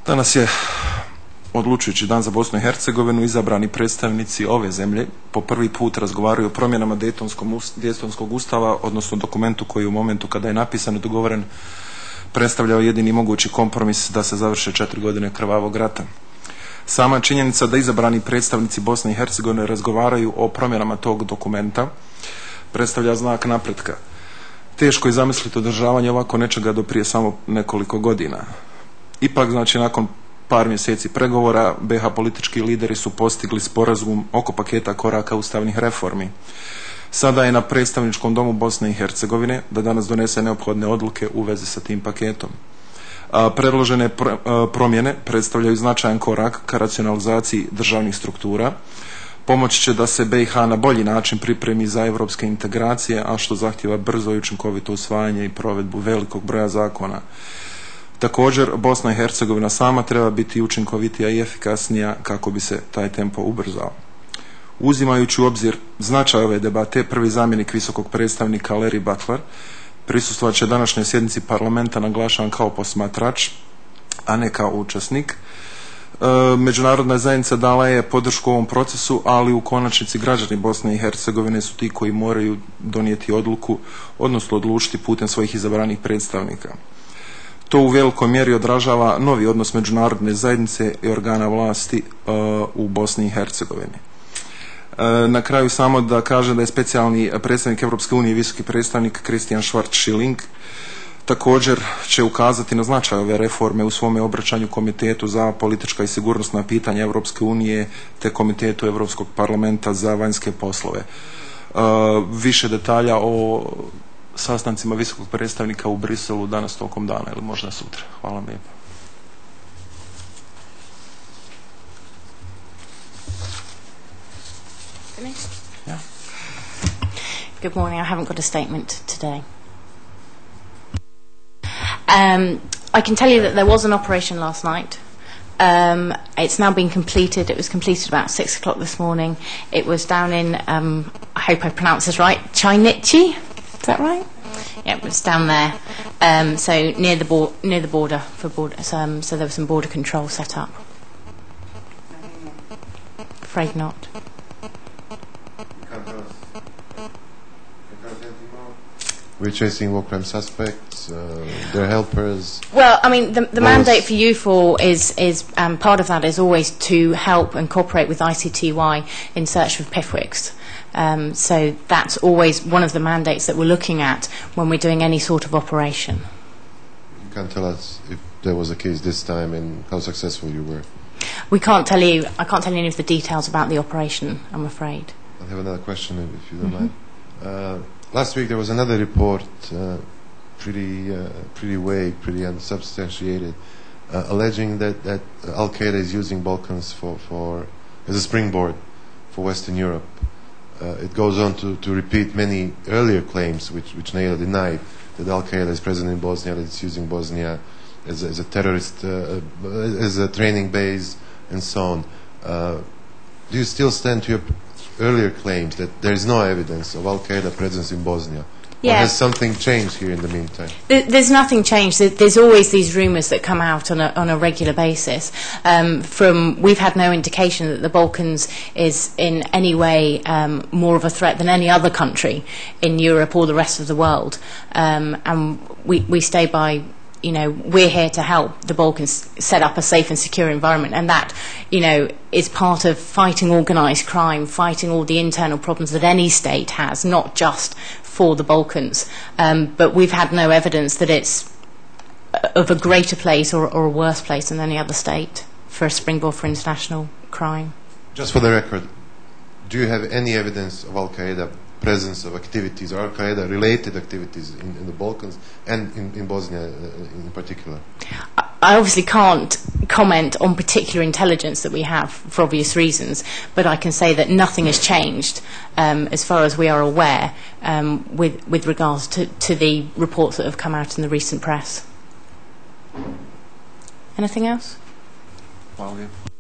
Danas je odlučujući dan za Bosnu i Hercegovinu. Izabrani predstavnici ove zemlje po prvi put razgovaraju o promjenama Dejtonskog ustava, odnosno dokumentu koji u momentu kada je napisan i dogovoren predstavljao jedini mogući kompromis da se završe 4 godine krvavog rata. Sama činjenica da izabrani predstavnici Bosne i Hercegovine razgovaraju o promjenama tog dokumenta predstavlja znak napretka. Teško je zamisliti održavanje ovako nečega do prije samo nekoliko godina. Ipak, znači, nakon par mjeseci pregovora, BiH politički lideri su postigli sporazum oko paketa koraka ustavnih reformi. Sada je na predstavničkom domu Bosne i Hercegovine da danas donese neophodne odluke u vezi sa tim paketom. Predložene promjene predstavljaju značajan korak ka racionalizaciji državnih struktura. Pomoći će da se BiH na bolji način pripremi za europske integracije, a što zahtjeva brzo i učinkovito usvajanje i provedbu velikog broja zakona. Također, Bosna i Hercegovina sama treba biti učinkovitija i efikasnija kako bi se taj tempo ubrzao. Uzimajući u obzir značaj ove debate, prvi zamjenik visokog predstavnika Larry Butler prisustvovat će današnjoj sjednici parlamenta, naglašavan kao posmatrač, a ne kao učesnik. Međunarodna zajednica dala je podršku ovom procesu, ali u konačnici građani Bosne i Hercegovine su ti koji moraju donijeti odluku, odnosno odlučiti putem svojih izabranih predstavnika. To u velikoj mjeri odražava novi odnos međunarodne zajednice i organa vlasti u Bosni i Hercegovini. Na kraju samo da kažem da je specijalni predstavnik Europske unije i visoki predstavnik Christian Schwarz-Schilling također će ukazati na značaj ove reforme u svome obraćanju Komitetu za politička i sigurnosna pitanja Europske unije te Komitetu Europskog parlamenta za vanjske poslove. Više detalja o sastancima visokog predstavnika u Briselu danas tokom dana ili možda sutra. Hvala vam lijepo. Yeah. Good morning. I haven't got a statement today. I can tell you that there was an operation last night. It's now been completed. It was completed about 6 o'clock this morning. It was down in, I hope I pronounce this right, Chainichi? Is that right? Yeah, it was down there. So near the border for border. So there was some border control set up. Afraid not. We're chasing war crime suspects, their helpers. Well, I mean, the mandate for EUFOR is part of that is always to help and cooperate with ICTY in search of PIFWICs. So that's always one of the mandates that we're looking at when we're doing any sort of operation. You can't tell us if there was a case this time and how successful you were. I can't tell you any of the details about the operation, I'm afraid. I have another question, if you don't mind. Last week there was another report, pretty vague, pretty unsubstantiated, alleging that Al-Qaeda is using Balkans as a springboard for Western Europe. It goes on to repeat many earlier claims, which NATO denied, that Al-Qaeda is present in Bosnia, that it's using Bosnia as a terrorist, as a training base, and so on. Do you still stand to your earlier claims that there is no evidence of Al-Qaeda presence in Bosnia? Yeah. Or has something changed here in the meantime? There's nothing changed. There's always these rumours that come out on a regular basis. We've had no indication that the Balkans is in any way more of a threat than any other country in Europe or the rest of the world. And we stay by, you know, we're here to help the Balkans set up a safe and secure environment, and that, you know, is part of fighting organised crime, fighting all the internal problems that any state has, not just for the Balkans. But we've had no evidence that it's of a greater place or a worse place than any other state for a springboard for international crime. Just for the record, do you have any evidence of Al-Qaeda presence of activities or Al-Qaeda related activities in the Balkans and in Bosnia in particular? I obviously can't comment on particular intelligence that we have for obvious reasons, but I can say that nothing has changed as far as we are aware with regards to the reports that have come out in the recent press. Anything else? Hvala lijepo.